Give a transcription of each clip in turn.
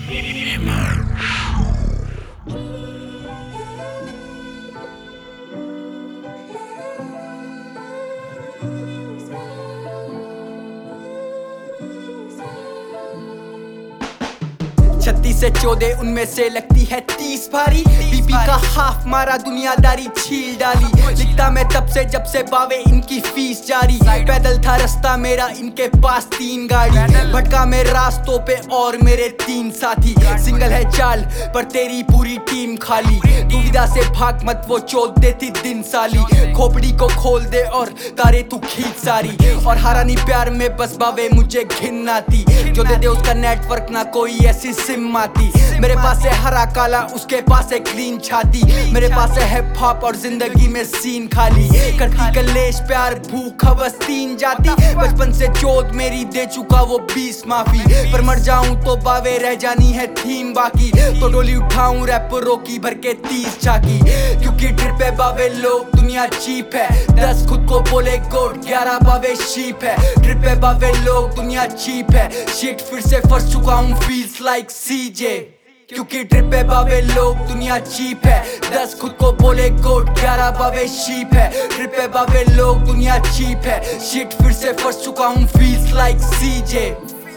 छत्तीस से 14 उनमें से लगती है 30 भारी। बीपी का हाफ मारा दुनियादारी छील डाली। लिखता मैं तब से जब से बावे इनकी फीस जारी। पैदल था रास्ता मेरा इनके पास 3 गाड़ी। भटका मैं रास्तों पे और मेरे 3 साथी। सिंगल है चाल पर तेरी पूरी टीम खाली। दुविधा से भाग मत वो चोट देती दिन साली। खोपड़ी को खोल दे और तारे तू खींच सारी। और हारा नहीं प्यार में बस बावे मुझे घिन आती। जो दे दे उसका नेटवर्क ना कोई ऐसी सिम आती। मेरे पास है हरा काला उसके पास है क्लीन छाती। मेरे पास है हिप हॉप और जिंदगी में सीन खाली। करती कलेश प्यार भूख हवस 3 जाती। बचपन से चोट मेरी दे चुका वो 20 माफी। पर मर जाऊं तो बावे रह जानी है थीम बाकी। तो डोली उठाऊं रैपरों की भर के 30 चाकी। क्योंकि ट्रिप पे बावे लोग दुनिया चीप है। 10 खुद को बोले गोट 11 बावे शीप है। ट्रिप पे बावे लोग दुनिया चीप है। शिट फिर से फंस चुका हूं फील्स लाइक सीजे। क्योंकि ट्रिप पे बावे लोग दुनिया चीप है। 10 खुद को बोले गोट 11 बावे शीप है। ट्रिप पे बावे लोग दुनिया चीप है। शिट फिर से फंस चुका हूं फील्स लाइक सीजे।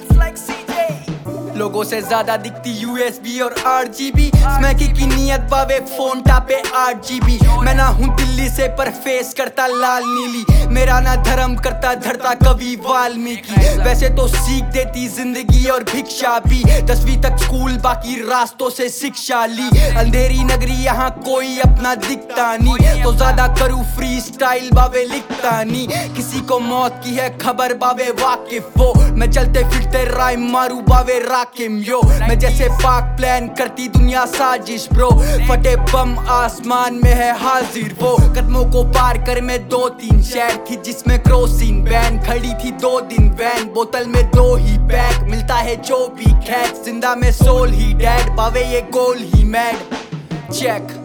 लोगों से ज्यादा दिखती USB और RGB। स्मैकी की नियत बावे फोन टापे 8GB। मैं ना हूँ दिल्ली से पर फेस करता लाल नीली। मेरा ना धर्म करता धरता कवि वाल्मीकि। वैसे तो सीख देती जिंदगी और भिक्षा भी। 10वीं तक स्कूल बाकी रास्तों से शिक्षा ली। अंधेरी नगरी यहाँ कोई अपना दिखता नहीं। तो ज्यादा करूँ फ्री स्टाइल बावे लिखता नहीं। किसी को मौत की है खबर बावे वाकिफ वो। मैं चलते फिरते राइम मारू बावे यो। मैं जैसे पाक प्लान करती दुनिया साजिश ब्रो। फटे बम आसमान में है हाजिर वो। कदमों को पार कर में 2-3 शहर थी जिसमें क्रॉसिंग वैन खड़ी थी 2 दिन वैन। बोतल में 2 ही पैक मिलता है जो भी खैर। जिंदा में सोल ही डैड बावे ये गोल ही मैड चेक।